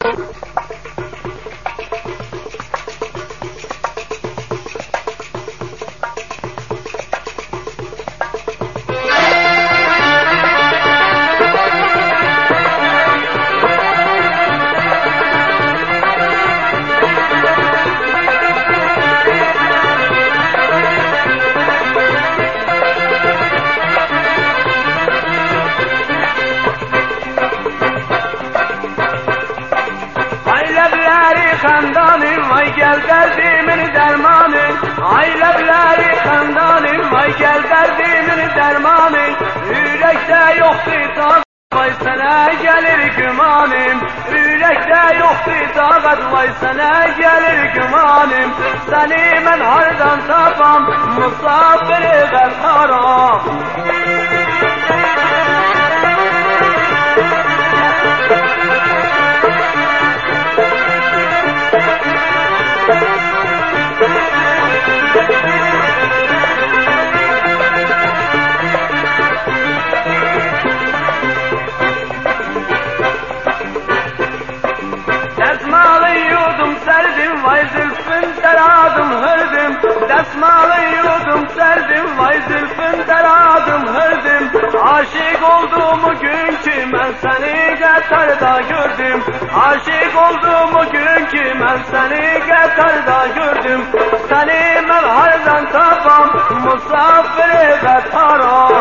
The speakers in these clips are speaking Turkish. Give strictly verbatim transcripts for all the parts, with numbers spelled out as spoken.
Xandanım vay gel derdimin dermanı, ailebleri xandanım vay gel derdimin dermanı, yürekte yoktu tağat vay sana gelir gümanım, yürekte yoktu tağat vay sana gelir gümanım, seni ben hardan tapam musafiri gataram. Vay zülfün deradım hırdım, desmalı yudum serdim, vay zülfün deradım hırdım. Aşık olduğumu gün ki ben seni Qatarda gördüm, aşık olduğumu gün ki ben seni Qatarda gördüm. Seni ben hardan tapam, musafiri Qatara.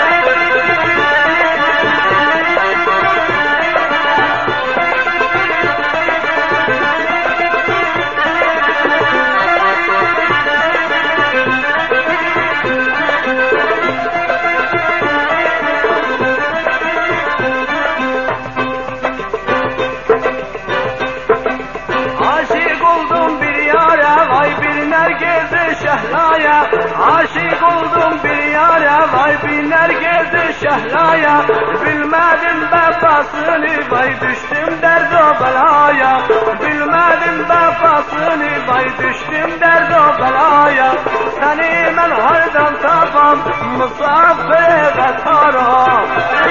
Şehlaya, aşık oldum bir yara, vay bir nergezi şehlaya, bilmedim vefasını, vay düştüm derd o belaya, bilmedim vefasını, vay düştüm derd o belaya, seni ben hardan tapam, musafir Qatara.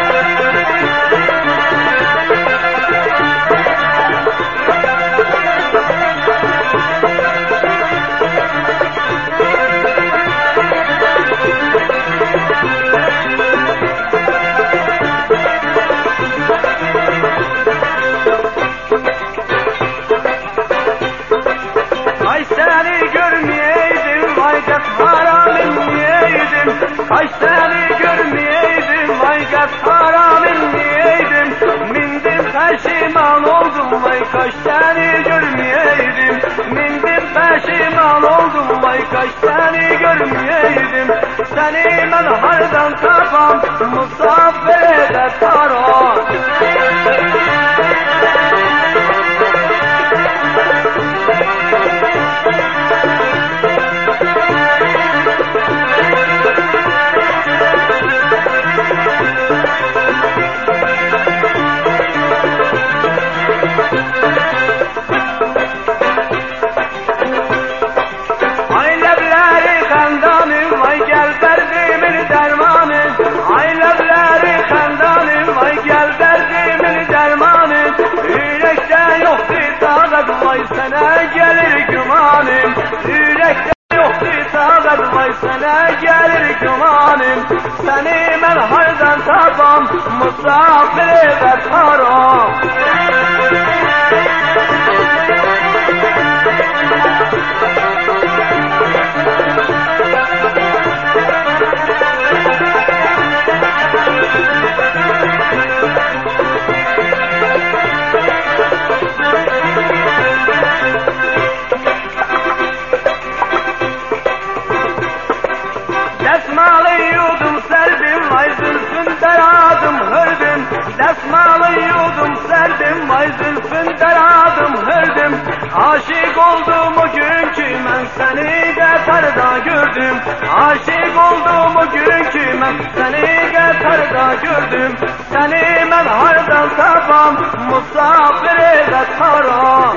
Kaç seni görmeyeydim, vay Qatara minmeyeydim, mindim peşiman oldum, vay kaç seni görmeyeydim, mindim peşiman oldum, vay kaç seni görmeyeydim, seni ben hardan tapam, musafir Qatara. Vay sana gelir gümanım, yürekte yoktu tağat, vay sana gelir gümanım, seni ben hardan tapam, musafir Qatara. Desmalı yudum serdim, vay zülfün deradım hırdım. Aşık olduğumu gün ki ben seni Qatarda gördüm, aşık olduğumu gün ki ben seni Qatarda gördüm. Seni ben hardan tapam, musafir Qatara.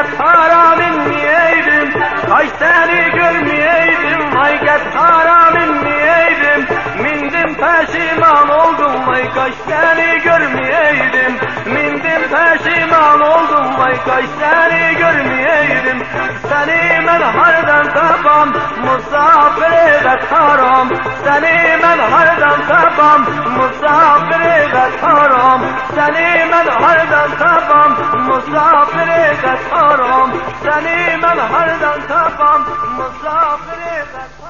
getara binmeyeydim, ay seni görmeyeydim, ay getara binmeyeydim. Mindim peşiman oldum, ay kaç seni görmeyeydim. Mindim peşiman oldum, ay kaç seni görmeyeydim. Seni ben hardan tapam, musafir betaram. Seni ben hardan tapam, musafir betaram. Seni ben hardan tapam, musafir betaram. Seni ben hardan tapam, musafir betaram.